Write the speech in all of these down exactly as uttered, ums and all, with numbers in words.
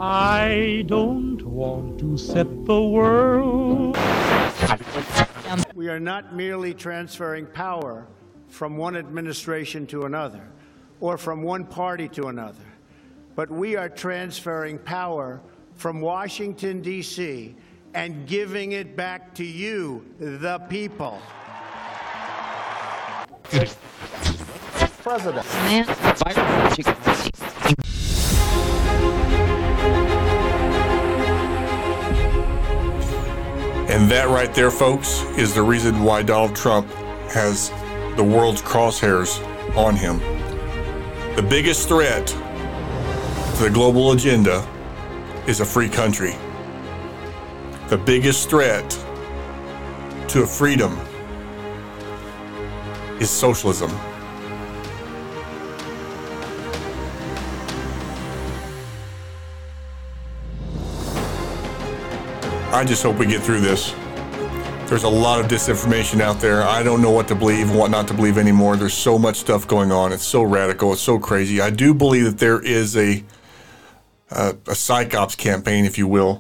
I don't want to set the world. We are not merely transferring power from one administration to another or from one party to another, but we are transferring power from Washington, D C and giving it back to you, the people. President. And that right there, folks, is the reason why Donald Trump has the world's crosshairs on him. The biggest threat to the global agenda is a free country. The biggest threat to a freedom is socialism. I just hope we get through this. There's a lot of disinformation out there. I don't know what to believe and what not to believe anymore. There's so much stuff going on. It's so radical. It's so crazy. I do believe that there is a a, a psych ops campaign, if you will,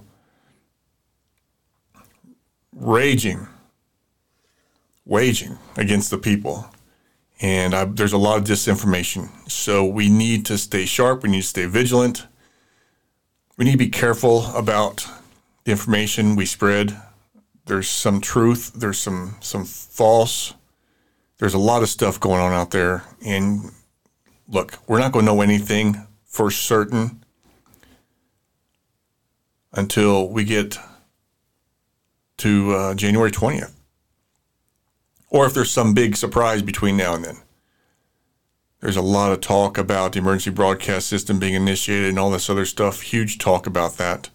raging, waging against the people. And I, there's a lot of disinformation. So we need to stay sharp. We need to stay vigilant. We need to be careful about the information we spread. There's some truth. There's some some false. There's a lot of stuff going on out there. And look, we're not going to know anything for certain until we get to uh, January twentieth. Or if there's some big surprise between now and then. There's a lot of talk about the emergency broadcast system being initiated and all this other stuff. Huge talk about that.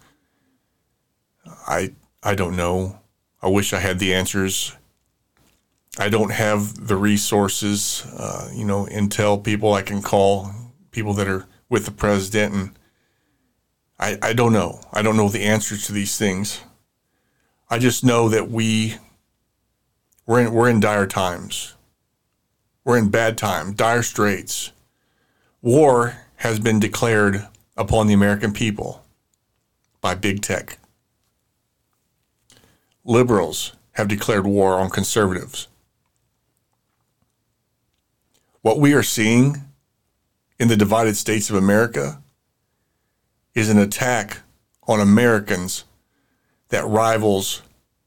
I I don't know. I wish I had the answers. I don't have the resources, uh, you know, intel people I can call, people that are with the president, and I, I don't know. I don't know the answers to these things. I just know that we we're in we're in dire times. We're in bad time, dire straits. War has been declared upon the American people by big tech. Liberals have declared war on conservatives. What we are seeing in the divided states of America is an attack on Americans that rivals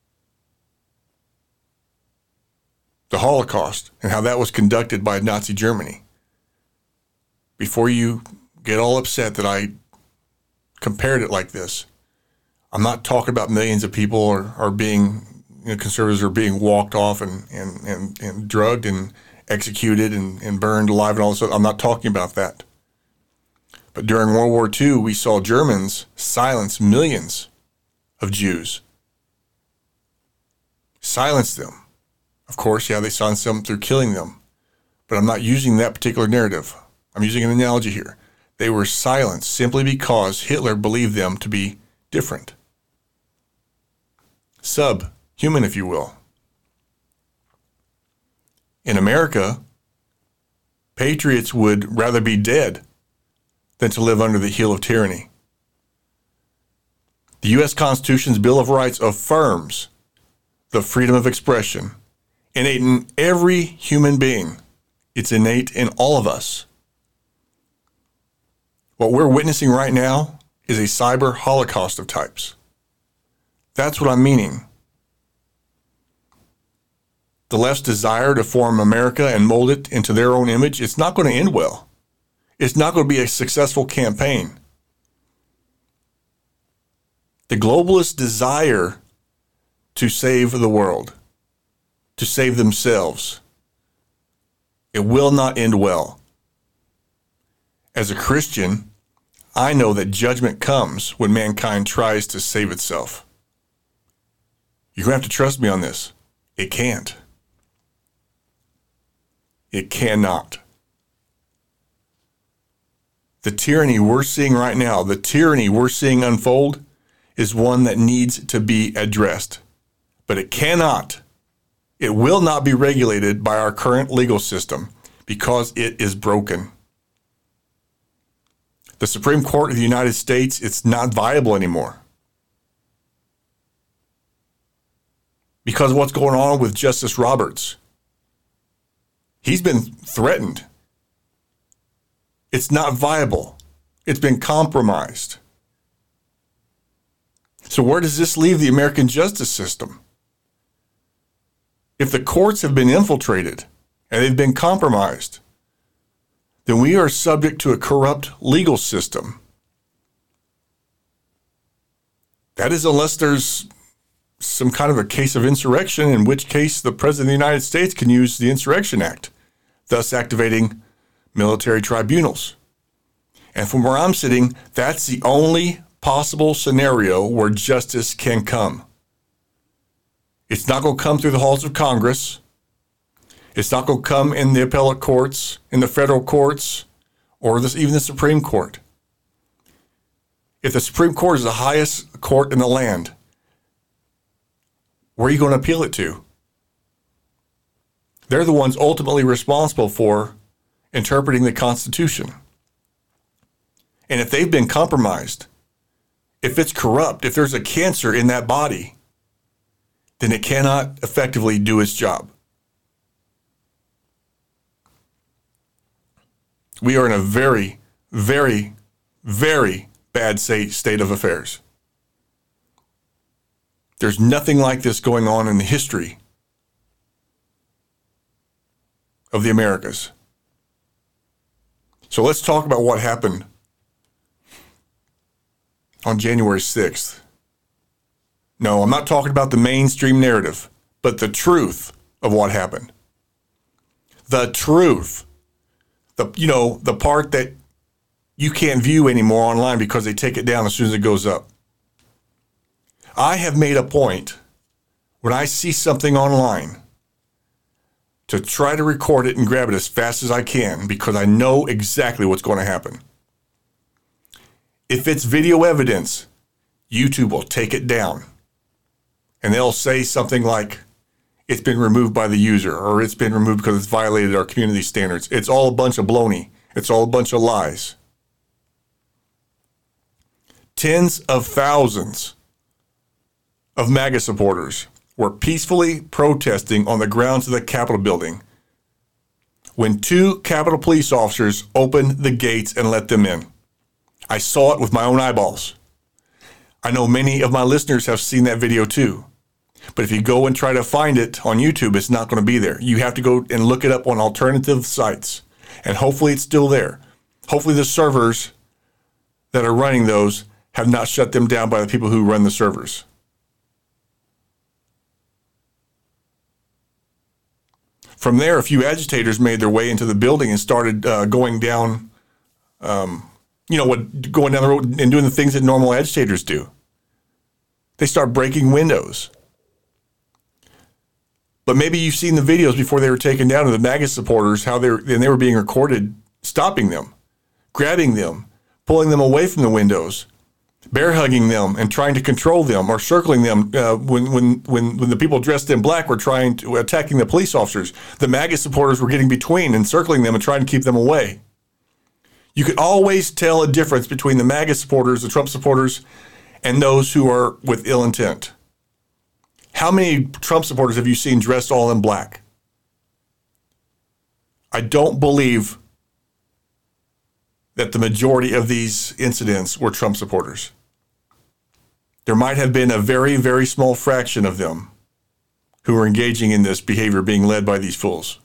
the Holocaust and how that was conducted by Nazi Germany. Before you get all upset that I compared it like this, I'm not talking about millions of people are, are being, you know, conservatives are being walked off and, and, and, and drugged and executed and, and burned alive and all this. I'm not talking about that. But during World War Two, we saw Germans silence millions of Jews. Silence them. Of course, yeah, they silenced them through killing them. But I'm not using that particular narrative. I'm using an analogy here. They were silenced simply because Hitler believed them to be different. Subhuman, if you will. In America, patriots would rather be dead than to live under the heel of tyranny. The U S Constitution's Bill of Rights affirms the freedom of expression, innate in every human being. It's innate in all of us. What we're witnessing right now is a cyber holocaust of types. That's what I'm meaning. The left's desire to form America and mold it into their own image, it's not going to end well. It's not going to be a successful campaign. The globalists' desire to save the world, to save themselves, it will not end well. As a Christian, I know that judgment comes when mankind tries to save itself. You're going to have to trust me on this. It can't. It cannot. The tyranny we're seeing right now, the tyranny we're seeing unfold, is one that needs to be addressed. But it cannot, it will not be regulated by our current legal system because it is broken. The Supreme Court of the United States, it's not viable anymore. Because of what's going on with Justice Roberts. He's been threatened. It's not viable. It's been compromised. So where does this leave the American justice system? If the courts have been infiltrated and they've been compromised, then we are subject to a corrupt legal system. That is, unless there's some kind of a case of insurrection, in which case the President of the United States can use the Insurrection Act, thus activating military tribunals. And from where I'm sitting, that's the only possible scenario where justice can come. It's not going to come through the halls of Congress. It's not going to come in the appellate courts, in the federal courts, or this, even the Supreme Court. If the Supreme Court is the highest court in the land, where are you going to appeal it to? They're the ones ultimately responsible for interpreting the Constitution. And if they've been compromised, if it's corrupt, if there's a cancer in that body, then it cannot effectively do its job. We are in a very, very, very bad state of affairs. There's nothing like this going on in the history of the Americas. So let's talk about what happened on January sixth. No, I'm not talking about the mainstream narrative, but the truth of what happened. The truth. The, you know, the part that you can't view anymore online because they take it down as soon as it goes up. I have made a point when I see something online to try to record it and grab it as fast as I can, because I know exactly what's going to happen. If it's video evidence, YouTube will take it down. And they'll say something like, it's been removed by the user, or it's been removed because it's violated our community standards. It's all a bunch of baloney. It's all a bunch of lies. Tens of thousands of MAGA supporters were peacefully protesting on the grounds of the Capitol building when two Capitol police officers opened the gates and let them in. I saw it with my own eyeballs. I know many of my listeners have seen that video too. But if you go and try to find it on YouTube, it's not going to be there. You have to go and look it up on alternative sites. And hopefully it's still there. Hopefully the servers that are running those have not shut them down by the people who run the servers. From there, a few agitators made their way into the building and started uh, going down, um, you know, what, going down the road and doing the things that normal agitators do. They start breaking windows. But maybe you've seen the videos before they were taken down of the MAGA supporters, how they were, and they were being recorded, stopping them, grabbing them, pulling them away from the windows, bear hugging them and trying to control them, or circling them uh, when, when, when, when the people dressed in black were trying to, attacking the police officers. The MAGA supporters were getting between and circling them and trying to keep them away. You could always tell a difference between the MAGA supporters, the Trump supporters, and those who are with ill intent. How many Trump supporters have you seen dressed all in black? I don't believe that the majority of these incidents were Trump supporters. There might have been a very, very small fraction of them who were engaging in this behavior being led by these fools.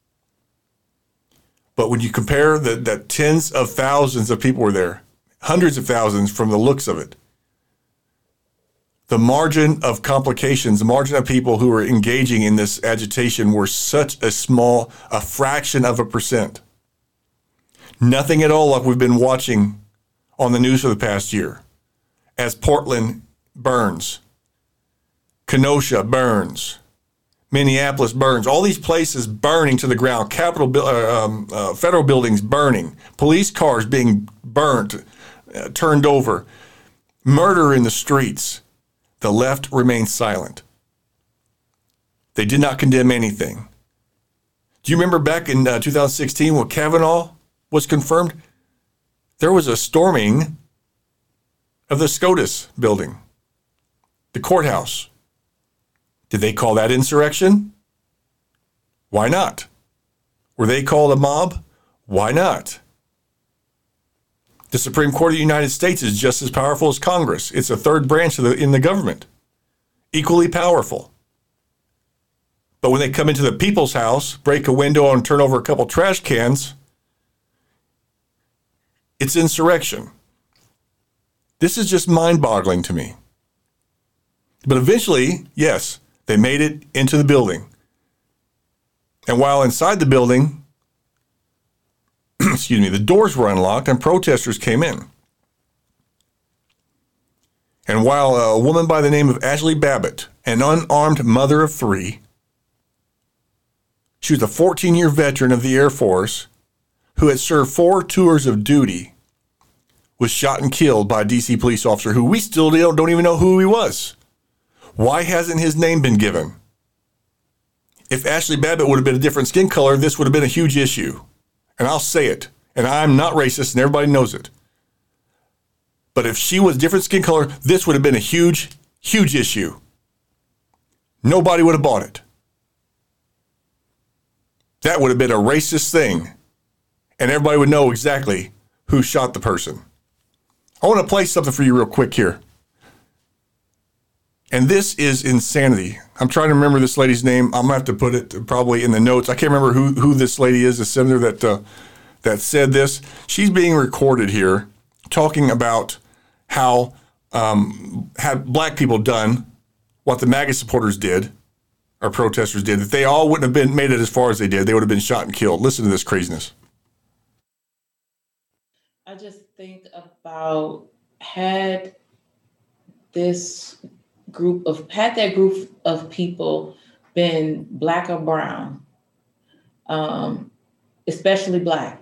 But when you compare that, that tens of thousands of people were there, hundreds of thousands from the looks of it, the margin of complications, the margin of people who were engaging in this agitation were such a small, a fraction of a percent. Nothing at all like we've been watching on the news for the past year. As Portland burns, Kenosha burns, Minneapolis burns, all these places burning to the ground, Capitol, uh, um, uh, federal buildings burning, police cars being burnt, uh, turned over, murder in the streets. The left remained silent. They did not condemn anything. Do you remember back in uh, two thousand sixteen when Kavanaugh was confirmed? there was a storming of the SCOTUS building, the courthouse. Did they call that insurrection? Why not? Were they called a mob? Why not? The Supreme Court of the United States is just as powerful as Congress. It's a third branch of the, in the government, equally powerful. But when they come into the people's house, break a window and turn over a couple trash cans, it's insurrection. This is just mind-boggling to me. But eventually, yes, they made it into the building. And while inside the building, excuse me, the doors were unlocked and protesters came in. And while a woman by the name of Ashley Babbitt, an unarmed mother of three, she was a fourteen-year veteran of the Air Force who had served four tours of duty, was shot and killed by a D C police officer who we still don't, don't even know who he was. Why hasn't his name been given? If Ashley Babbitt would have been a different skin color, this would have been a huge issue. And I'll say it, and I'm not racist, and everybody knows it. But if she was different skin color, this would have been a huge, huge issue. Nobody would have bought it. That would have been a racist thing, and everybody would know exactly who shot the person. I want to play something for you real quick here. And this is insanity. I'm trying to remember this lady's name. I'm going to have to put it probably in the notes. I can't remember who, who this lady is, the senator that uh, that said this. She's being recorded here talking about how um, had black people done what the MAGA supporters did, or protesters did, that they all wouldn't have been made it as far as they did. They would have been shot and killed. Listen to this craziness. I just think about had this group of, had that group of people been black or brown, um, especially black,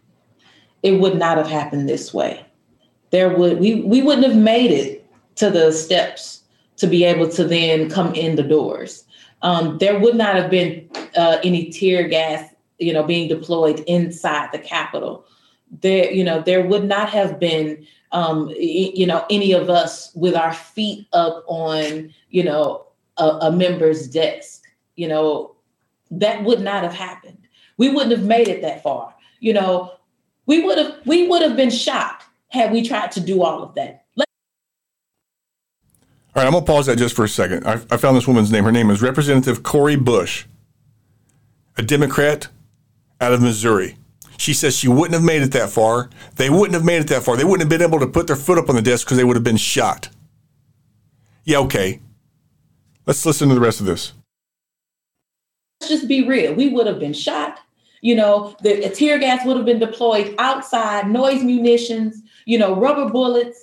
it would not have happened this way. There would, we, we wouldn't have made it to the steps to be able to then come in the doors. Um, there would not have been uh, any tear gas, you know, being deployed inside the Capitol. There, you know, there would not have been, um, you know, any of us with our feet up on, you know, a, a member's desk. You know, that would not have happened. We wouldn't have made it that far. You know, we would have, we would have been shot had we tried to do all of that. Let- all right, I'm gonna pause that just for a second. I, I found this woman's name. Her name is Representative Cori Bush, a Democrat out of Missouri. She says she wouldn't have made it that far. They wouldn't have made it that far. They wouldn't have been able to put their foot up on the desk because they would have been shot. Yeah, okay. Let's listen to the rest of this. Let's just be real. We would have been shot. You know, the tear gas would have been deployed outside, noise munitions, you know, rubber bullets.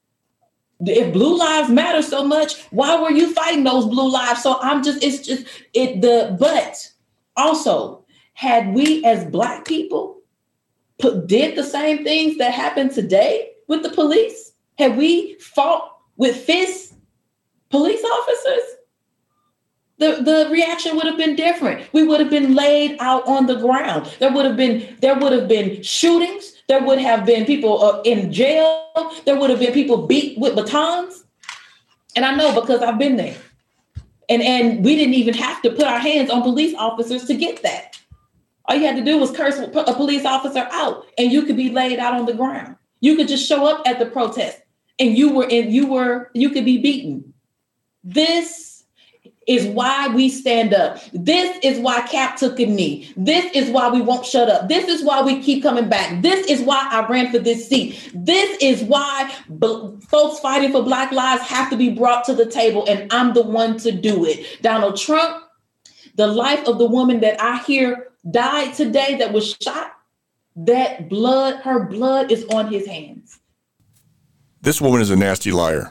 If blue lives matter so much, why were you fighting those blue lives? So I'm just, it's just, it, the, but also, had we as Black people put, did the same things that happen today with the police, had we fought with fists police officers, the, the reaction would have been different. We would have been laid out on the ground. There would have been, there would have been shootings. There would have been people uh, in jail. There would have been people beat with batons. And I know because I've been there. And, and we didn't even have to put our hands on police officers to get that. All you had to do was curse a police officer out and you could be laid out on the ground. You could just show up at the protest and you were in, you were, you could be beaten. This is why we stand up. This is why Cap took a knee. This is why we won't shut up. This is why we keep coming back. This is why I ran for this seat. This is why b- folks fighting for Black lives have to be brought to the table, and I'm the one to do it. Donald Trump, the life of the woman that I hear died today that was shot, that blood, her blood is on his hands. This woman is a nasty liar.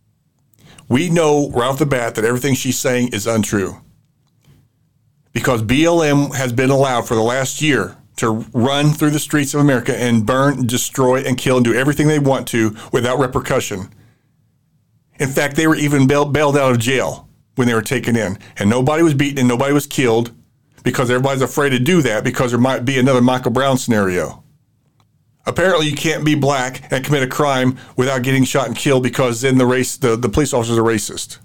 We know right off the bat that everything she's saying is untrue because B L M has been allowed for the last year to run through the streets of America and burn, destroy, and kill and do everything they want to without repercussion. In fact, they were even bailed, bailed out of jail when they were taken in, and nobody was beaten and nobody was killed because everybody's afraid to do that because there might be another Michael Brown scenario. Apparently, you can't be black and commit a crime without getting shot and killed because then the race, the, the police officers are racist.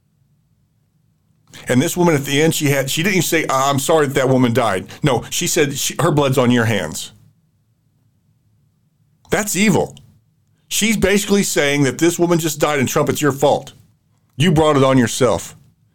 And this woman at the end, she had, she didn't even say, I'm sorry that that woman died. No, she said she, her blood's on your hands. That's evil. She's basically saying that this woman just died and Trump, it's your fault. You brought it on yourself.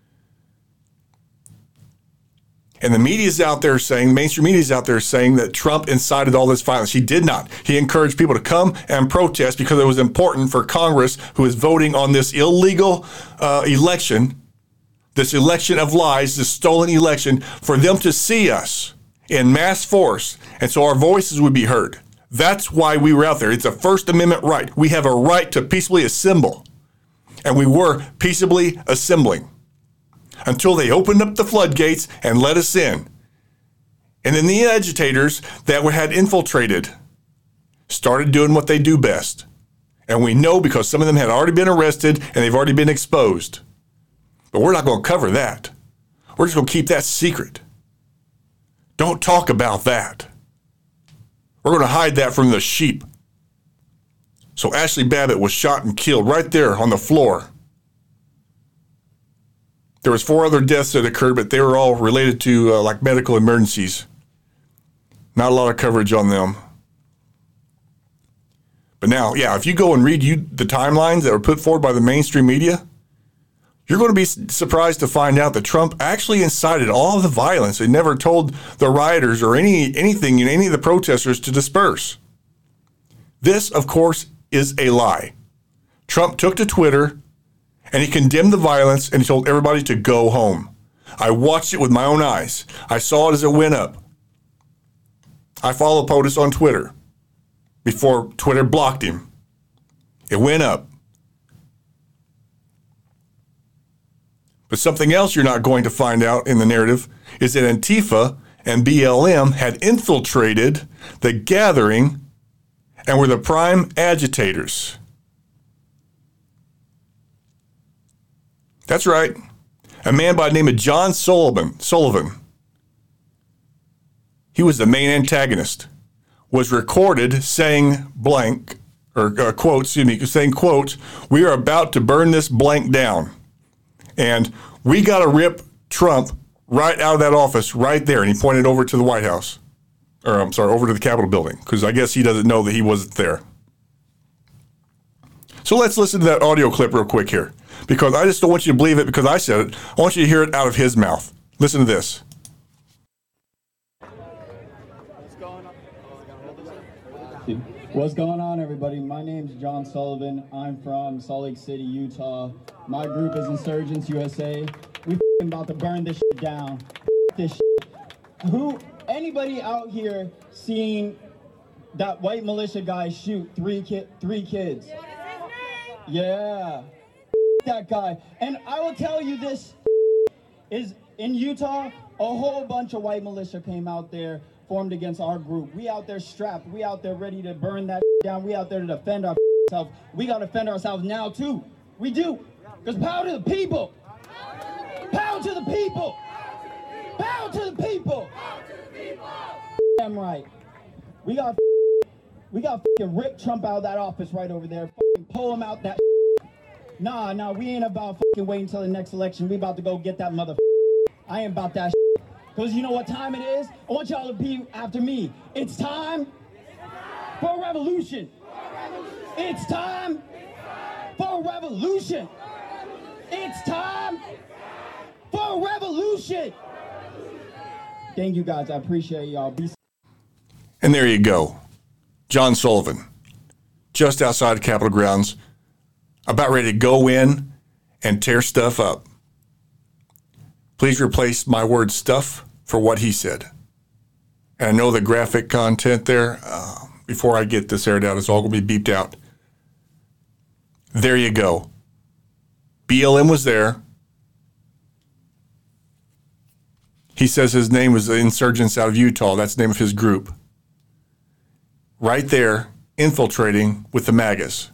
And the media's out there saying, mainstream media's out there saying that Trump incited all this violence. He did not. He encouraged people to come and protest because it was important for Congress, who is voting on this illegal uh, election, this election of lies, this stolen election, for them to see us in mass force. And so our voices would be heard. That's why we were out there. It's a First Amendment right. We have a right to peaceably assemble. And we were peaceably assembling until they opened up the floodgates and let us in. And then the agitators that were, had infiltrated started doing what they do best. And we know because some of them had already been arrested and they've already been exposed. But we're not going to cover that. We're just going to keep that secret. Don't talk about that. We're going to hide that from the sheep. So Ashley Babbitt was shot and killed right there on the floor. There was four other deaths that occurred, but they were all related to uh, like medical emergencies. Not a lot of coverage on them. But now, yeah, if you go and read you, the timelines that were put forward by the mainstream media, you're going to be surprised to find out that Trump actually incited all of the violence and never told the rioters or any anything, any of the protesters to disperse. This, of course, is a lie. Trump took to Twitter and he condemned the violence and he told everybody to go home. I watched it with my own eyes. I saw it as it went up. I follow POTUS on Twitter before Twitter blocked him. It went up. But something else you're not going to find out in the narrative is that Antifa and B L M had infiltrated the gathering and were the prime agitators. That's right. A man by the name of John Sullivan, Sullivan, he was the main antagonist, was recorded saying blank, or uh, quote, excuse me, saying, quote, we are about to burn this blank down. And we got to rip Trump right out of that office right there. And he pointed over to the White House. Or I'm sorry, over to the Capitol building, because I guess he doesn't know that he wasn't there. So let's listen to that audio clip real quick here, because I just don't want you to believe it because I said it. I want you to hear it out of his mouth. Listen to this. What's going on, everybody? My name's John Sullivan. I'm from Salt Lake City, Utah. My group is Insurgents U S A. We f***ing about to burn this shit down. F- this shit. Who, anybody out here seen that white militia guy shoot three ki- three kids? Yeah. F- that guy. And I will tell you this, is in Utah, a whole bunch of white militia came out there, formed against our group. We out there strapped. We out there ready to burn that down. We out there to defend ourselves. We got to defend ourselves now, too. We do. Because power to the people. Power to the people. Power to the people. Damn right. We got we got to rip Trump out of that office right over there. Fucking pull him out that. Nah, nah, we ain't about fucking waiting until the next election. We about to go get that mother. I ain't about that. Because you know what time it is? I want y'all to be after me. It's time for a revolution. It's time for a revolution. It's time for a revolution. Thank you, guys. I appreciate y'all. Be- and there you go. John Sullivan, just outside Capitol grounds, about ready to go in and tear stuff up. Please replace my word stuff for what he said. And I know the graphic content there, uh, before I get this aired out, it's all going to be beeped out. There you go. B L M was there. He says his name was the Insurgents out of Utah. That's the name of his group. Right there, infiltrating with the MAGAs.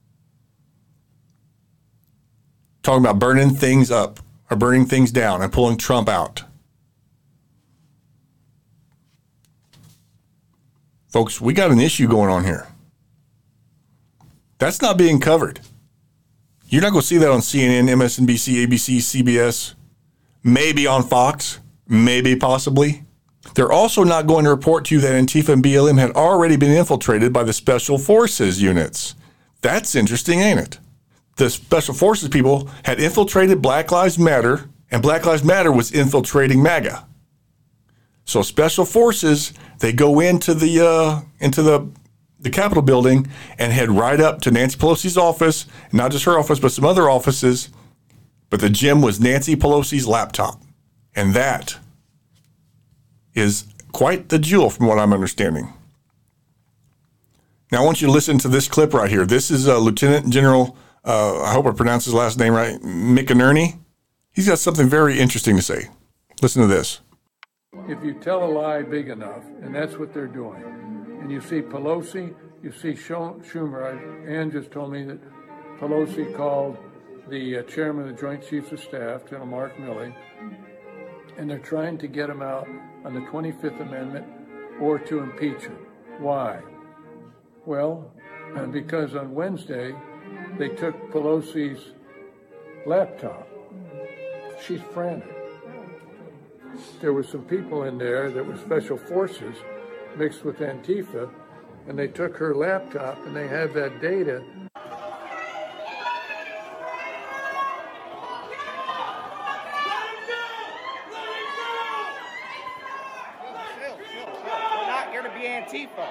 Talking about burning things up, or burning things down, and pulling Trump out. Folks, we got an issue going on here. That's not being covered. You're not going to see that on C N N, M S N B C, A B C, C B S, maybe on Fox, maybe possibly. They're also not going to report to you that Antifa and B L M had already been infiltrated by the Special Forces units. That's interesting, ain't it? The Special Forces people had infiltrated Black Lives Matter, and Black Lives Matter was infiltrating MAGA. So Special Forces, they go into the uh, into the the Capitol building and head right up to Nancy Pelosi's office, not just her office, but some other offices. But the gym was Nancy Pelosi's laptop. And that is quite the jewel from what I'm understanding. Now, I want you to listen to this clip right here. This is uh, Lieutenant General, uh, I hope I pronounced his last name right, McInerney. He's got something very interesting to say. Listen to this. If you tell a lie big enough, and that's what they're doing, and you see Pelosi, you see Schumer. I, Ann just told me that Pelosi called the uh, chairman of the Joint Chiefs of Staff, General Mark Milley, and they're trying to get him out on the twenty-fifth Amendment or to impeach him. Why? Well, uh, because on Wednesday, they took Pelosi's laptop. She's frantic. There were some people in there that were Special Forces mixed with Antifa, and they took her laptop and they have that data. We're not here to be Antifa.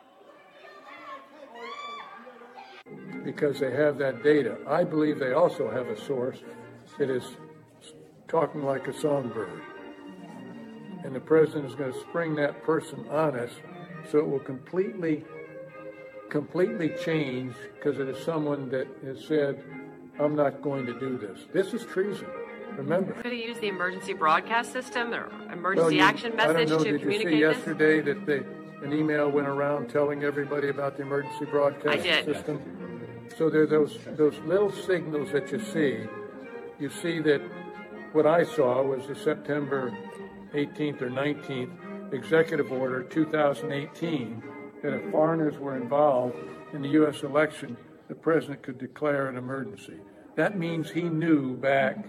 Because they have that data. I believe they also have a source that is talking like a songbird. And the president is going to spring that person on us, so it will completely, completely change because it is someone that has said, I'm not going to do this. This is treason. Remember. Could he use the emergency broadcast system or emergency well, you, action message I don't know, to did communicate you see this? yesterday that they, an email went around telling everybody about the emergency broadcast I did. system? So there are those, those little signals that you see. You see that what I saw was the September eighteenth or nineteenth executive order two thousand eighteen that if foreigners were involved in the U S election, the president could declare an emergency. That means he knew back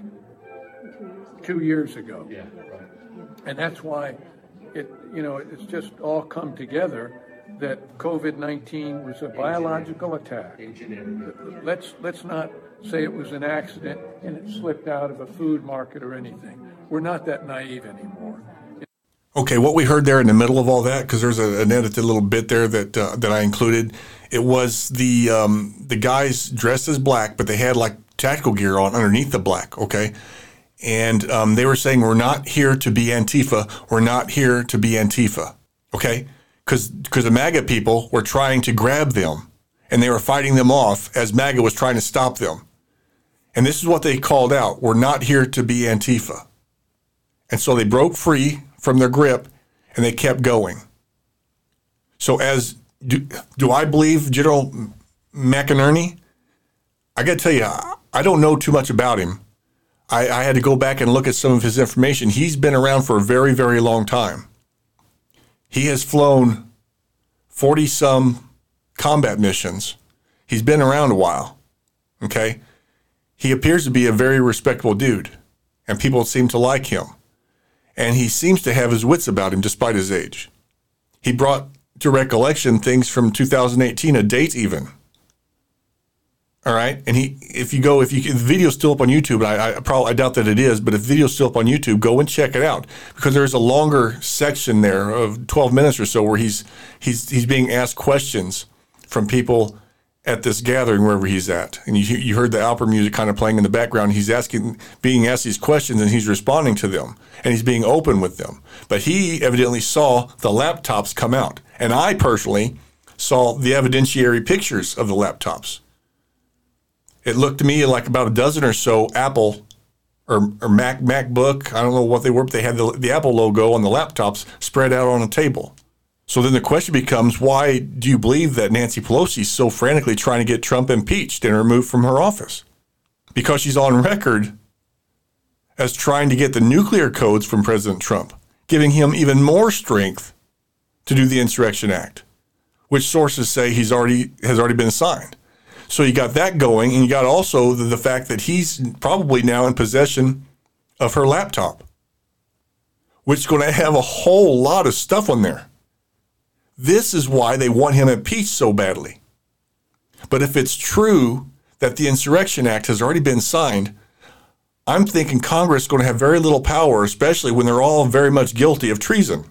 two years ago. Yeah, right. And that's why it, you know, it's just all come together that COVID nineteen was a biological attack. Let's let's not say it was an accident and it slipped out of a food market or anything. We're not that naive anymore. Okay, what we heard there in the middle of all that, because there's a, an edited little bit there that uh, that I included, it was the um, the guys dressed as black, but they had like tactical gear on underneath the black, okay? And um, they were saying, we're not here to be Antifa, we're not here to be Antifa, okay? Because because the MAGA people were trying to grab them, and they were fighting them off as MAGA was trying to stop them. And this is what they called out, we're not here to be Antifa. And so they broke free from their grip, and they kept going. So as, do, do I believe General McInerney? I got to tell you, I don't know too much about him. I, I had to go back and look at some of his information. He's been around for a very, very long time. He has flown forty-some combat missions. He's been around a while, okay? He appears to be a very respectable dude, and people seem to like him. And he seems to have his wits about him despite his age. He brought to recollection things from two thousand eighteen, a date even. All right, and he, if you go, if you, if the video's still up on YouTube, and I, I probably, I doubt that it is, but if the video's still up on YouTube, go and check it out because there's a longer section there of twelve minutes or so where he's he's he's being asked questions from people at this gathering wherever he's at, and you you heard the opera music kind of playing in the background. He's asking, being asked these questions, and he's responding to them, and he's being open with them. But he evidently saw the laptops come out, and I personally saw the evidentiary pictures of the laptops. It looked to me like about a dozen or so Apple or, or Mac MacBook, I don't know what they were, but they had the, the Apple logo on the laptops spread out on a table. So then the question becomes, why do you believe that Nancy Pelosi is so frantically trying to get Trump impeached and removed from her office? Because she's on record as trying to get the nuclear codes from President Trump, giving him even more strength to do the Insurrection Act. which sources say he's already has already been signed. So you got that going, and you got also the, the fact that he's probably now in possession of her laptop, which is going to have a whole lot of stuff on there. This is why they want him impeached so badly. But if it's true that the Insurrection Act has already been signed, I'm thinking Congress is going to have very little power, especially when they're all very much guilty of treason.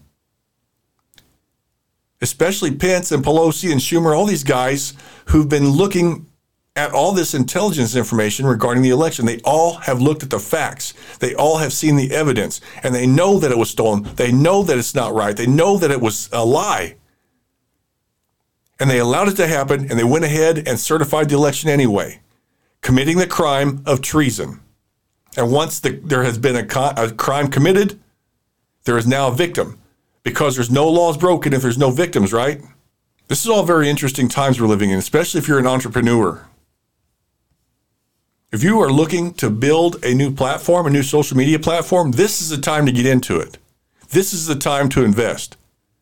Especially Pence and Pelosi and Schumer, all these guys who've been looking at all this intelligence information regarding the election. They all have looked at the facts. They all have seen the evidence, and they know that it was stolen. They know that it's not right. They know that it was a lie. And they allowed it to happen, and they went ahead and certified the election anyway, committing the crime of treason. And once the, there has been a, co- a crime committed, there is now a victim, because there's no laws broken if there's no victims, right? This is all very interesting times we're living in, especially if you're an entrepreneur. If you are looking to build a new platform, a new social media platform, this is the time to get into it. This is the time to invest.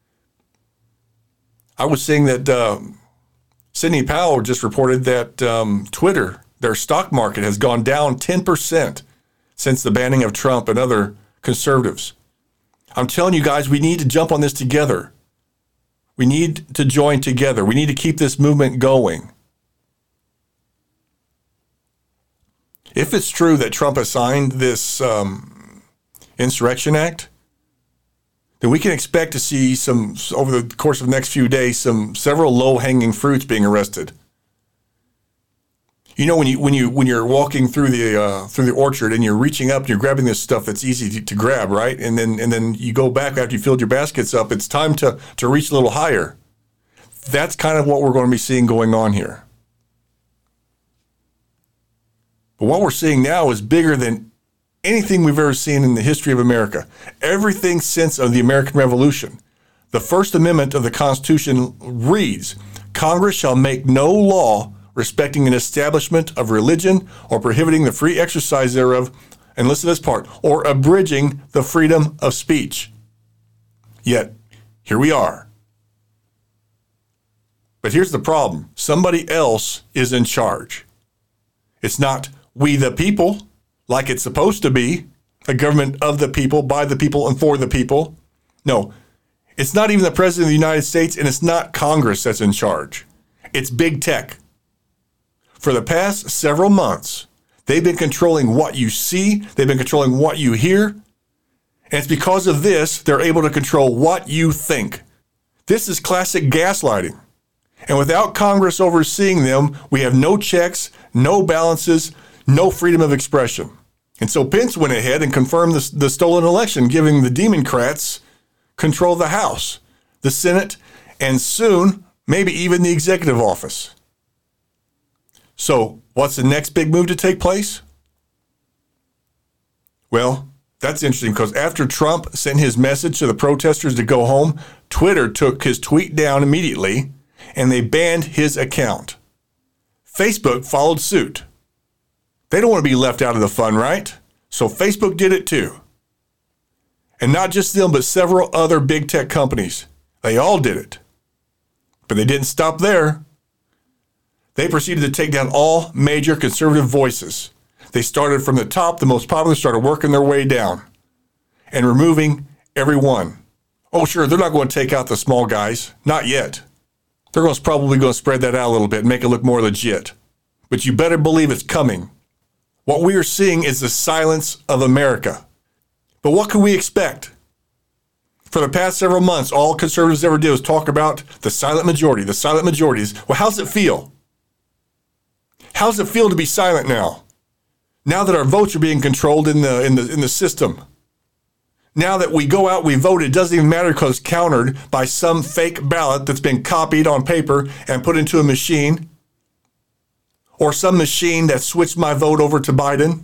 I was seeing that uh, Sidney Powell just reported that um, Twitter, their stock market, has gone down ten percent since the banning of Trump and other conservatives. I'm telling you guys, we need to jump on this together. We need to join together. We need to keep this movement going. If it's true that Trump has signed this um, Insurrection Act, then we can expect to see some, over the course of the next few days, some several low-hanging fruits being arrested. You know, when you when you when you're walking through the uh, through the orchard and you're reaching up and you're grabbing this stuff that's easy to, to grab, right? And then and then you go back after you filled your baskets up. It's time to to reach a little higher. That's kind of what we're going to be seeing going on here. But what we're seeing now is bigger than anything we've ever seen in the history of America. Everything since of the American Revolution. The First Amendment of the Constitution reads, "Congress shall make no law respecting an establishment of religion or prohibiting the free exercise thereof," and listen to this part, "or abridging the freedom of speech." Yet, here we are. But here's the problem. Somebody else is in charge. It's not we the people, like it's supposed to be, a government of the people, by the people, and for the people. No, it's not even the President of the United States, and it's not Congress that's in charge. It's big tech. For the past several months, they've been controlling what you see, they've been controlling what you hear, and it's because of this they're able to control what you think. This is classic gaslighting. And without Congress overseeing them, we have no checks, no balances, no freedom of expression. And so Pence went ahead and confirmed the, the stolen election, giving the Democrats control of the House, the Senate, and soon, maybe even the executive office. So what's the next big move to take place? Well, that's interesting because after Trump sent his message to the protesters to go home, Twitter took his tweet down immediately and they banned his account. Facebook followed suit. They don't want to be left out of the fun, right? So Facebook did it too. And not just them, but several other big tech companies. They all did it. But they didn't stop there. They proceeded to take down all major conservative voices. They started from the top, the most popular, started working their way down and removing every one. Oh, sure, they're not going to take out the small guys. Not yet. They're going to probably going to spread that out a little bit and make it look more legit. But you better believe it's coming. What we are seeing is the silence of America. But what can we expect? For the past several months, all conservatives ever did was talk about the silent majority, the silent majorities. Well, how's it feel? How's it feel to be silent now? Now that our votes are being controlled in the in the in the system. Now that we go out, we vote, it doesn't even matter because it's countered by some fake ballot that's been copied on paper and put into a machine. Or some machine that switched my vote over to Biden.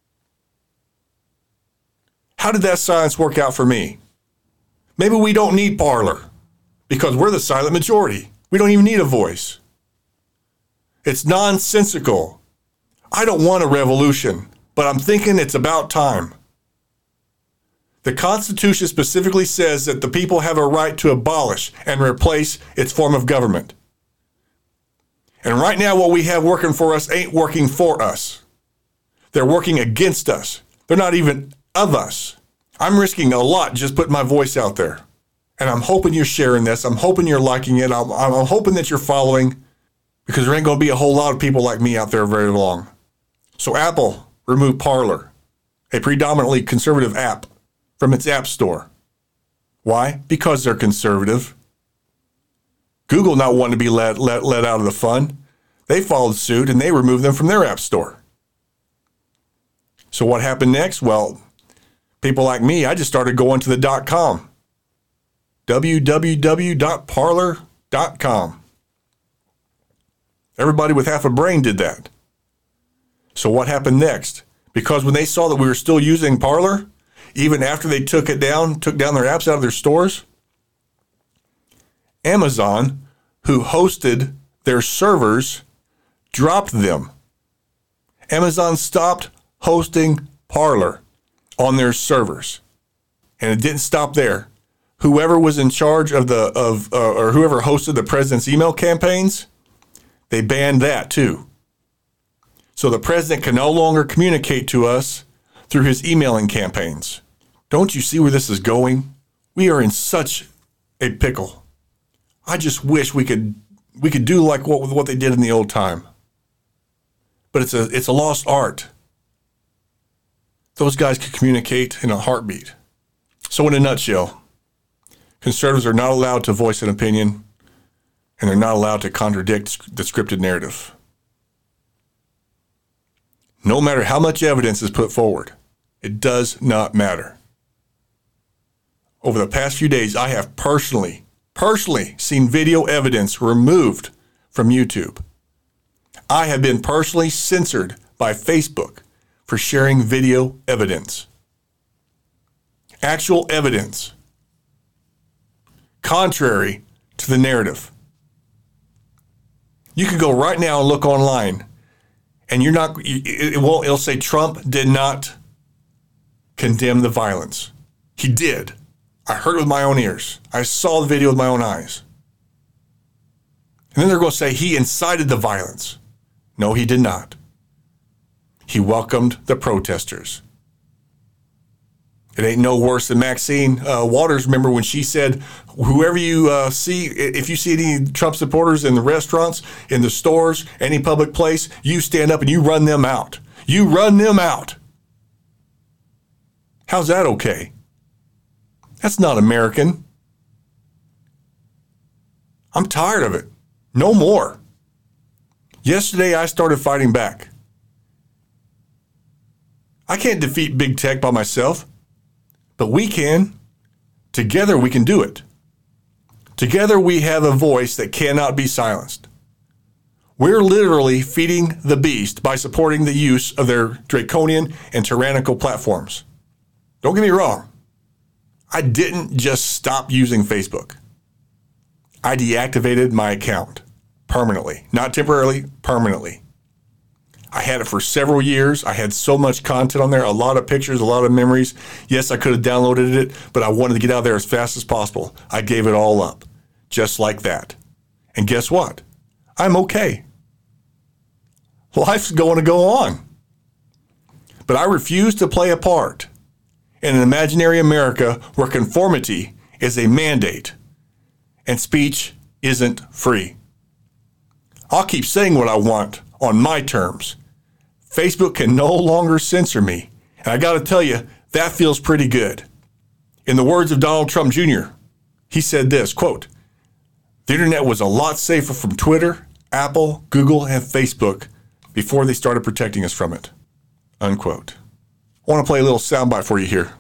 How did that silence work out for me? Maybe we don't need Parler because we're the silent majority. We don't even need a voice. It's nonsensical. I don't want a revolution, but I'm thinking it's about time. The Constitution specifically says that the people have a right to abolish and replace its form of government. And right now, what we have working for us ain't working for us. They're working against us. They're not even of us. I'm risking a lot just putting my voice out there. And I'm hoping you're sharing this. I'm hoping you're liking it. I'm, I'm hoping that you're following, because there ain't going to be a whole lot of people like me out there very long. So Apple removed Parler, a predominantly conservative app, from its app store. Why? Because they're conservative. Google not wanting to be let, let, let out of the fun. They followed suit and they removed them from their app store. So what happened next? Well, people like me, I just started going to the dot com. w w w dot parler dot com. Everybody with half a brain did that. So what happened next? Because when they saw that we were still using Parler, even after they took it down, took down their apps out of their stores, Amazon, who hosted their servers, dropped them. Amazon stopped hosting Parler on their servers. And it didn't stop there. Whoever was in charge of the, of uh, or whoever hosted the president's email campaigns, they banned that too. So the president can no longer communicate to us through his emailing campaigns. Don't you see where this is going? We are in such a pickle. I just wish we could we could do like what what they did in the old time. But it's a it's a lost art. Those guys could communicate in a heartbeat. So in a nutshell, conservatives are not allowed to voice an opinion, and they're not allowed to contradict the scripted narrative. No matter how much evidence is put forward, it does not matter. Over the past few days, I have personally, personally seen video evidence removed from YouTube. I have been personally censored by Facebook for sharing video evidence. Actual evidence. Contrary to the narrative. You can go right now and look online, and you're not, it won't, it'll say Trump did not condemn the violence. He did. I heard it with my own ears. I saw the video with my own eyes. And then they're going to say he incited the violence. No, he did not. He welcomed the protesters. It ain't no worse than Maxine uh, Waters. Remember when she said, whoever you uh, see, if you see any Trump supporters in the restaurants, in the stores, any public place, you stand up and you run them out. You run them out. How's that okay? That's not American. I'm tired of it. No more. Yesterday, I started fighting back. I can't defeat big tech by myself, but we can. Together, we can do it. Together, we have a voice that cannot be silenced. We're literally feeding the beast by supporting the use of their draconian and tyrannical platforms. Don't get me wrong. I didn't just stop using Facebook. I deactivated my account permanently, not temporarily, permanently. I had it for several years. I had so much content on there, a lot of pictures, a lot of memories. Yes, I could have downloaded it, but I wanted to get out of there as fast as possible. I gave it all up, just like that. And guess what? I'm okay. Life's going to go on. But I refuse to play a part in an imaginary America where conformity is a mandate and speech isn't free. I'll keep saying what I want on my terms. Facebook can no longer censor me. And I got to tell you, that feels pretty good. In the words of Donald Trump Junior, he said this, quote, "The internet was a lot safer from Twitter, Apple, Google, and Facebook before they started protecting us from it," unquote. I want to play a little soundbite for you here.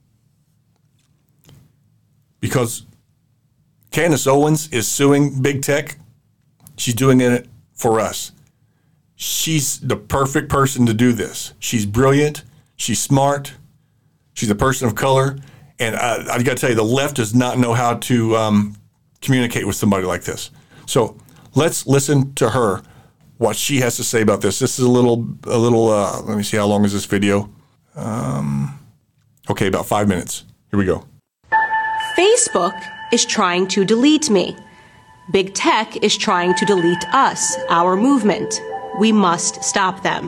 Because Candace Owens is suing big tech, she's doing it for us. She's the perfect person to do this. She's brilliant. She's smart. She's a person of color. And uh, I got to tell you, the left does not know how to um, communicate with somebody like this. So let's listen to her, what she has to say about this. This is a little, a little. Uh, let me see, how long is this video? Um, okay, about five minutes. Here we go. Facebook is trying to delete me. Big tech is trying to delete us, our movement. We must stop them.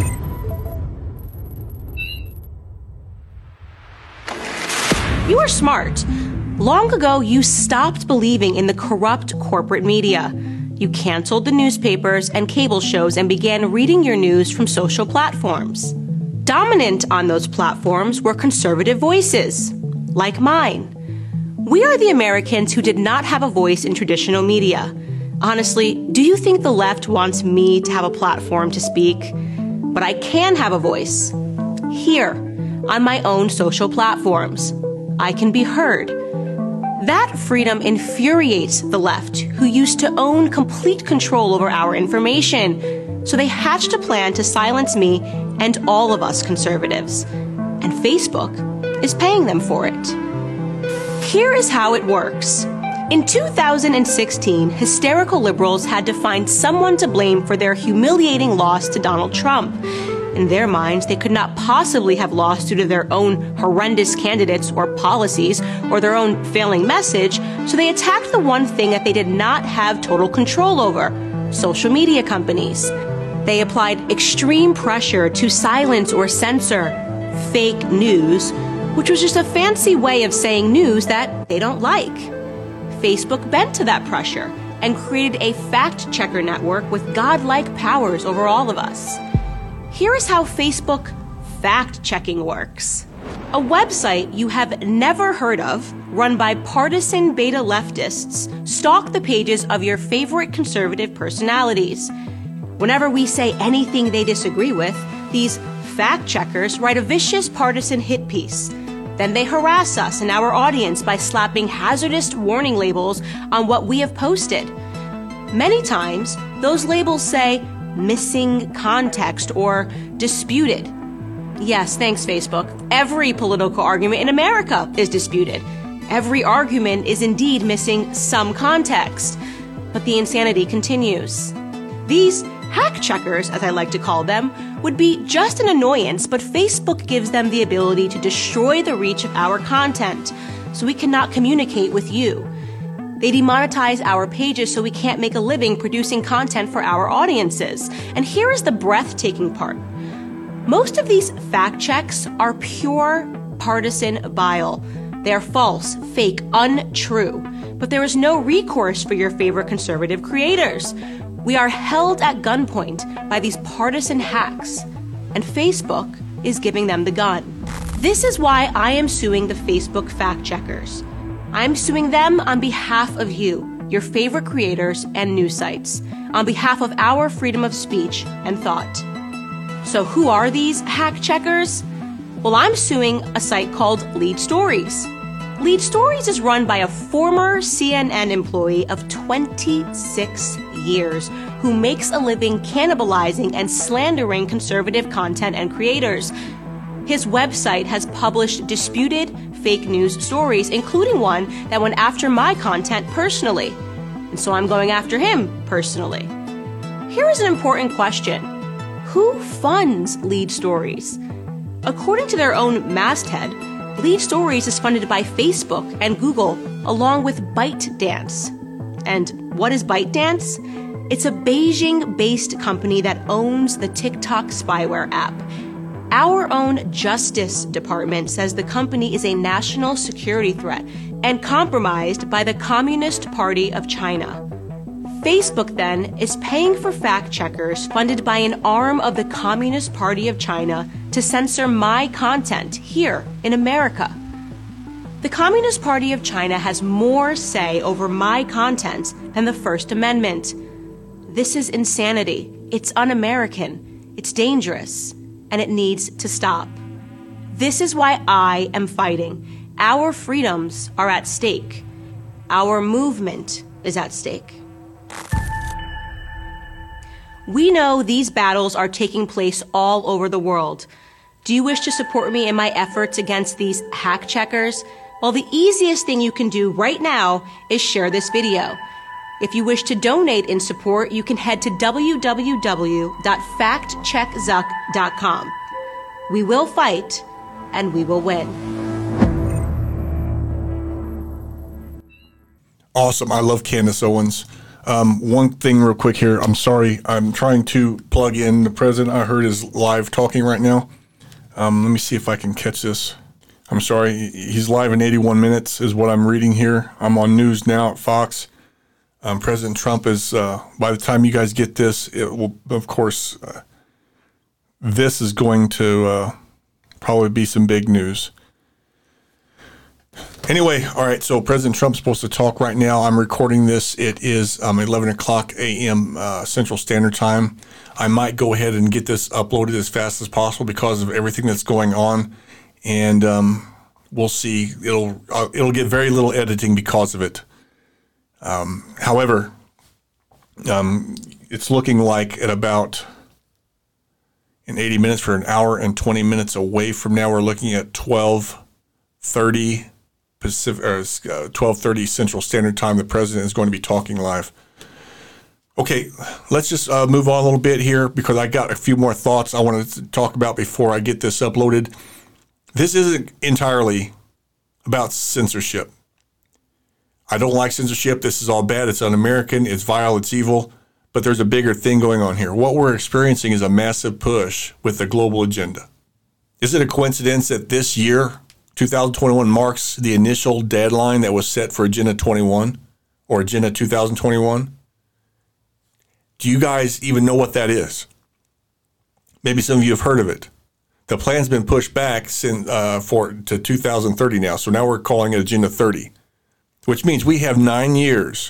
You are smart. Long ago, you stopped believing in the corrupt corporate media. You canceled the newspapers and cable shows and began reading your news from social platforms. Dominant on those platforms were conservative voices, like mine. We are the Americans who did not have a voice in traditional media. Honestly, do you think the left wants me to have a platform to speak? But I can have a voice. Here, on my own social platforms. I can be heard. That freedom infuriates the left, who used to own complete control over our information. So they hatched a plan to silence me and all of us conservatives. And Facebook is paying them for it. Here is how it works. In two thousand sixteen, hysterical liberals had to find someone to blame for their humiliating loss to Donald Trump. In their minds, they could not possibly have lost due to their own horrendous candidates or policies or their own failing message, so they attacked the one thing that they did not have total control over: social media companies. They applied extreme pressure to silence or censor fake news, which was just a fancy way of saying news that they don't like. Facebook bent to that pressure and created a fact-checker network with godlike powers over all of us. Here is how Facebook fact-checking works. A website you have never heard of, run by partisan beta leftists, stalk the pages of your favorite conservative personalities. Whenever we say anything they disagree with, these fact-checkers write a vicious partisan hit piece. Then they harass us and our audience by slapping hazardous warning labels on what we have posted. Many times, those labels say missing context or disputed. Yes, thanks, Facebook. Every political argument in America is disputed. Every argument is indeed missing some context. But the insanity continues. These hack checkers, as I like to call them, would be just an annoyance, but Facebook gives them the ability to destroy the reach of our content, so we cannot communicate with you. They demonetize our pages so we can't make a living producing content for our audiences. And here is the breathtaking part. Most of these fact checks are pure partisan bile. They are false, fake, untrue. But there is no recourse for your favorite conservative creators. We are held at gunpoint by these partisan hacks, and Facebook is giving them the gun. This is why I am suing the Facebook fact checkers. I'm suing them on behalf of you, your favorite creators and news sites, on behalf of our freedom of speech and thought. So who are these hack checkers? Well, I'm suing a site called Lead Stories. Lead Stories is run by a former C N N employee of twenty-six years who makes a living cannibalizing and slandering conservative content and creators. His website has published disputed fake news stories, including one that went after my content personally. And so I'm going after him personally. Here is an important question. Who funds Lead Stories? According to their own masthead, Lead Stories is funded by Facebook and Google, along with ByteDance. And what is ByteDance? It's a Beijing-based company that owns the TikTok spyware app. Our own Justice Department says the company is a national security threat and compromised by the Communist Party of China. Facebook, then, is paying for fact checkers funded by an arm of the Communist Party of China to censor my content here in America. The Communist Party of China has more say over my content than the First Amendment. This is insanity. It's un-American. It's dangerous. And it needs to stop. This is why I am fighting. Our freedoms are at stake. Our movement is at stake. We know these battles are taking place all over the world. Do you wish to support me in my efforts against these hack checkers? Well, the easiest thing you can do right now is share this video. If you wish to donate in support, you can head to w w w dot fact check zuck dot com. We will fight, and we will win. Awesome. I love Candace Owens. Um, one thing real quick here. I'm sorry. I'm trying to plug in the president. I heard is live talking right now. Um, let me see if I can catch this. I'm sorry. He's live in eighty-one minutes is what I'm reading here. I'm on news now at Fox. Um, President Trump is, uh, by the time you guys get this, it will, of course, uh, this is going to uh, probably be some big news. Anyway, all right, so President Trump's supposed to talk right now. I'm recording this. It is um, eleven o'clock a.m. Uh, Central Standard Time. I might go ahead and get this uploaded as fast as possible because of everything that's going on, and um, we'll see. It'll uh, it'll get very little editing because of it. Um, however, um, it's looking like at about in eighty minutes for an hour and twenty minutes away from now, we're looking at twelve thirty Pacific, or uh, twelve thirty Central Standard Time. The president is going to be talking live. Okay, let's just uh, move on a little bit here because I got a few more thoughts I wanted to talk about before I get this uploaded. This isn't entirely about censorship. I don't like censorship. This is all bad. It's un-American. It's vile. It's evil. But there's a bigger thing going on here. What we're experiencing is a massive push with the global agenda. Is it a coincidence that this year, two thousand twenty-one, marks the initial deadline that was set for Agenda twenty-one or Agenda two thousand twenty-one? Do you guys even know what that is? Maybe some of you have heard of it. The plan's been pushed back since, uh, for to two thousand thirty now. So now we're calling it Agenda thirty. Which means we have nine years,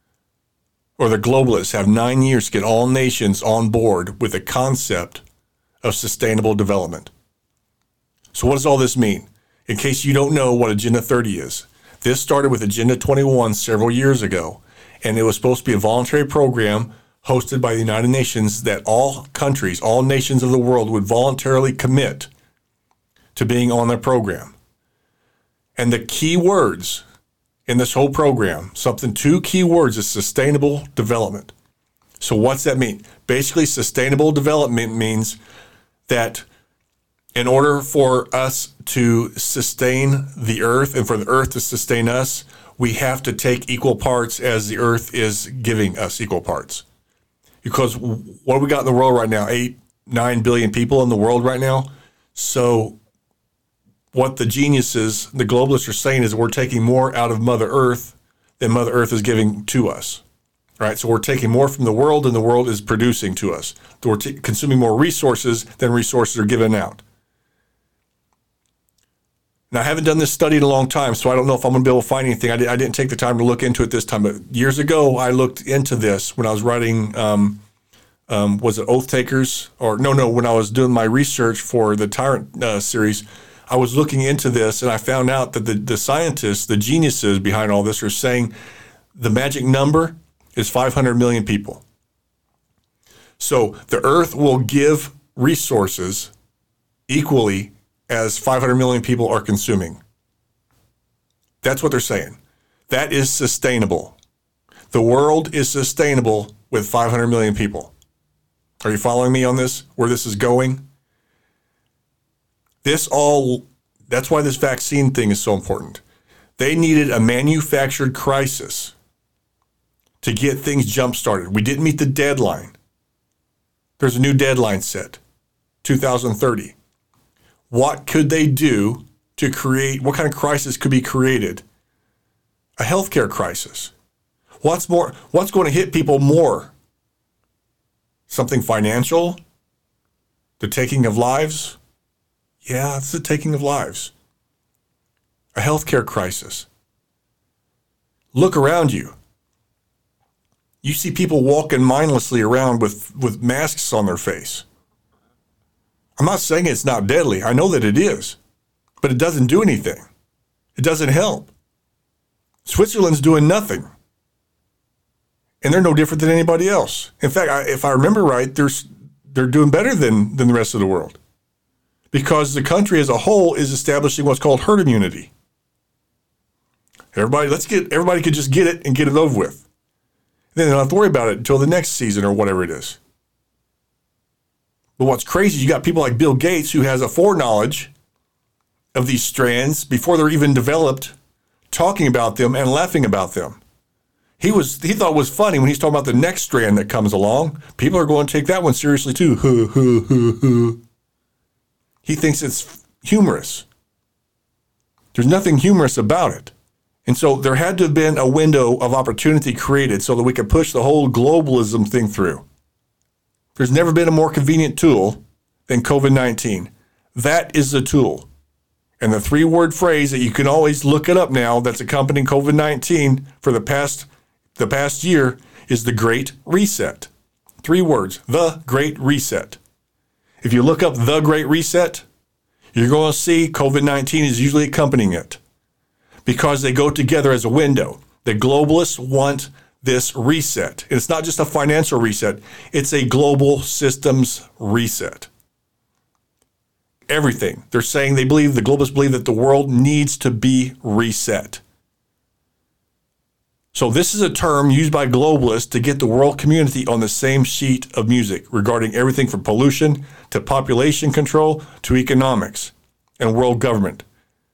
or the globalists have nine years to get all nations on board with the concept of sustainable development. So what does all this mean? In case you don't know what Agenda thirty is, this started with Agenda twenty-one several years ago, and it was supposed to be a voluntary program hosted by the United Nations that all countries, all nations of the world would voluntarily commit to being on their program. And the key words in this whole program, something, two key words is sustainable development. So what's that mean? Basically, sustainable development means that in order for us to sustain the earth and for the earth to sustain us, we have to take equal parts as the earth is giving us equal parts. Because what do we got in the world right now? Eight, nine billion people in the world right now. So what the geniuses, the globalists are saying is we're taking more out of Mother Earth than Mother Earth is giving to us. Right? So we're taking more from the world than the world is producing to us. So we're t- consuming more resources than resources are given out. Now, I haven't done this study in a long time, so I don't know if I'm going to be able to find anything. I, di- I didn't take the time to look into it this time, but years ago, I looked into this when I was writing, um, um, was it Oath Takers? Or no, no, when I was doing my research for the Tyrant uh, series, I was looking into this, and I found out that the, the scientists, the geniuses behind all this are saying the magic number is five hundred million people. So the earth will give resources equally as five hundred million people are consuming. That's what they're saying. That is sustainable. The world is sustainable with five hundred million people. Are you following me on this, where this is going? This all, that's why this vaccine thing is so important. They needed a manufactured crisis to get things jump-started. We didn't meet the deadline. There's a new deadline set, two thousand thirty. What could they do to create, what kind of crisis could be created? A healthcare crisis. What's more, what's going to hit people more? Something financial? The taking of lives? Yeah, it's the taking of lives. A healthcare crisis. Look around you. You see people walking mindlessly around with, with masks on their face. I'm not saying it's not deadly. I know that it is. But it doesn't do anything. It doesn't help. Switzerland's doing nothing. And they're no different than anybody else. In fact, I, if I remember right, they're, they're doing better than, than the rest of the world. Because the country as a whole is establishing what's called herd immunity. Everybody, let's get, everybody could just get it and get it over with. Then they don't have to worry about it until the next season or whatever it is. But what's crazy, you got people like Bill Gates who has a foreknowledge of these strands before they're even developed, talking about them and laughing about them. He was he thought it was funny when he's talking about the next strand that comes along. People are going to take that one seriously too. Hoo, hoo, hoo, hoo. He thinks it's humorous. There's nothing humorous about it. And so there had to have been a window of opportunity created so that we could push the whole globalism thing through. There's never been a more convenient tool than COVID nineteen. That is the tool. And the three-word phrase that you can always look it up now that's accompanying COVID nineteen for the past the past year is the Great Reset. Three words, the Great Reset. If you look up the Great Reset, you're going to see COVID nineteen is usually accompanying it because they go together as a window. The globalists want this reset. It's not just a financial reset. It's a global systems reset. Everything. They're saying they believe, the globalists believe that the world needs to be reset. So this is a term used by globalists to get the world community on the same sheet of music regarding everything from pollution to population control to economics and world government.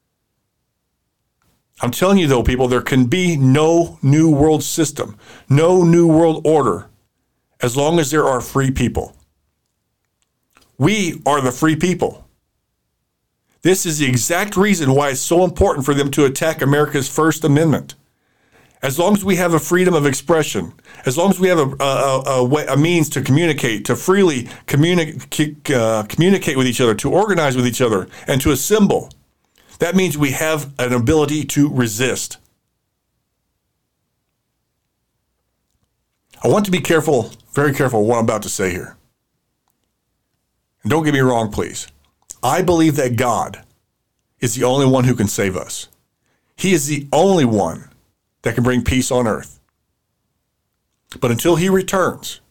I'm telling you though, people, there can be no new world system, no new world order, as long as there are free people. We are the free people. This is the exact reason why it's so important for them to attack America's First Amendment. As long as we have a freedom of expression, as long as we have a, a, a, way, a means to communicate, to freely communi- uh, communicate with each other, to organize with each other, and to assemble, that means we have an ability to resist. I want to be careful, very careful what I'm about to say here. And don't get me wrong, please. I believe that God is the only one who can save us. He is the only one that can bring peace on earth. But until he returns,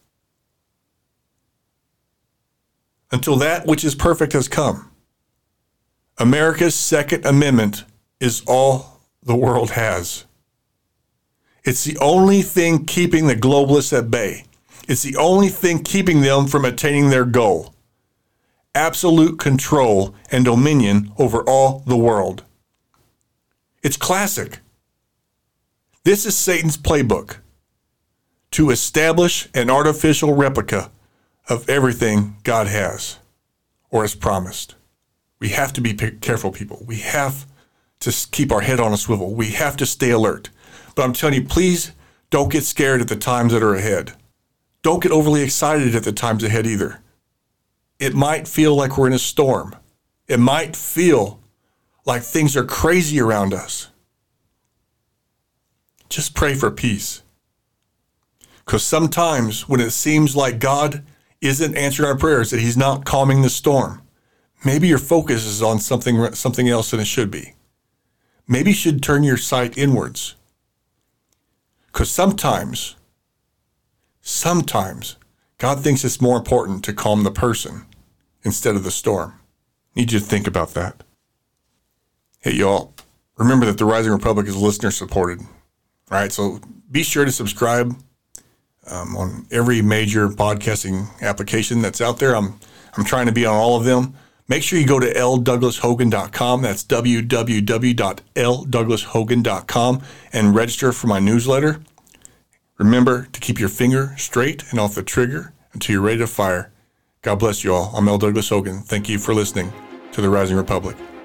until that which is perfect has come, America's Second Amendment is all the world has. It's the only thing keeping the globalists at bay. It's the only thing keeping them from attaining their goal. Absolute control and dominion over all the world. It's classic. This is Satan's playbook to establish an artificial replica of everything God has or has promised. We have to be careful, people. We have to keep our head on a swivel. We have to stay alert. But I'm telling you, please don't get scared at the times that are ahead. Don't get overly excited at the times ahead either. It might feel like we're in a storm. It might feel like things are crazy around us. Just pray for peace. Because sometimes when it seems like God isn't answering our prayers, that he's not calming the storm, maybe your focus is on something, something else than it should be. Maybe you should turn your sight inwards. Because sometimes, sometimes God thinks it's more important to calm the person instead of the storm. Need you to think about that. Hey, y'all, remember that the Rising Republic is listener supported. All right, so be sure to subscribe um, on every major podcasting application that's out there. I'm I'm trying to be on all of them. Make sure you go to l douglas hogan dot com. That's w w w dot l douglas hogan dot com and register for my newsletter. Remember to keep your finger straight and off the trigger until you're ready to fire. God bless you all. I'm L. Douglas Hogan. Thank you for listening to the Rising Republic.